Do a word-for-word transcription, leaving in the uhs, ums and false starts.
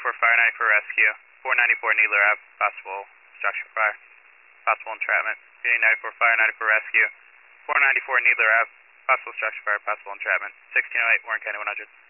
ninety-four Fire, ninety-four Rescue. four ninety-four Needler Ave, possible structure fire, possible entrapment. Getting ninety-four Fire, ninety-four Rescue. four ninety-four Needler Ave, possible structure fire, possible entrapment. sixteen oh eight Warren County one hundred.